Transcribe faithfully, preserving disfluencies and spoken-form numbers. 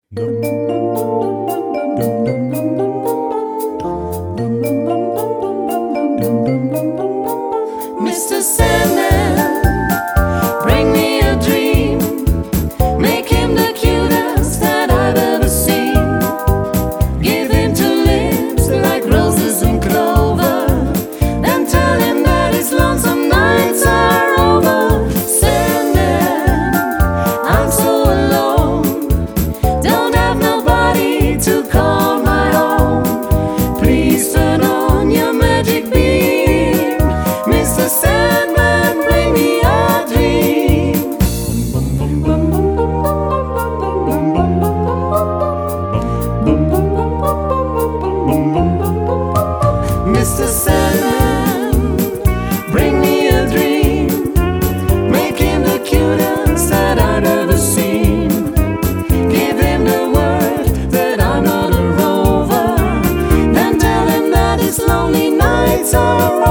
Mister Sandman, bring me a dream. Make him the cutest that I've ever seen. Give him two lips like roses and clover. Then tell him that his lonesome nights are over. Sandman, I'm so alone. Don't have nobody to call my own. Please turn on your magic beam. Mister Sandman, bring me a dream. Mister Sandman, bring me a dream. Make him the cutest that I've ever seen. Give him the word that I'm not a rover. Then tell him that his lonely nights are